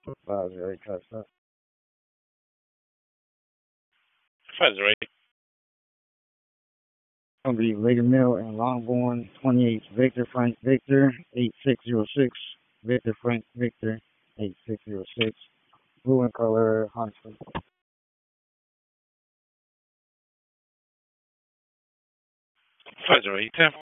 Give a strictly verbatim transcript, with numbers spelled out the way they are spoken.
Five zero eight, touch that. Five zero eight. Gonna be Lady Mill and Longbourn, twenty-eight Victor Frank Victor, eight six zero six. Victor Frank Victor, eight six zero six. Blue in color, Huntsman. Five zero eight.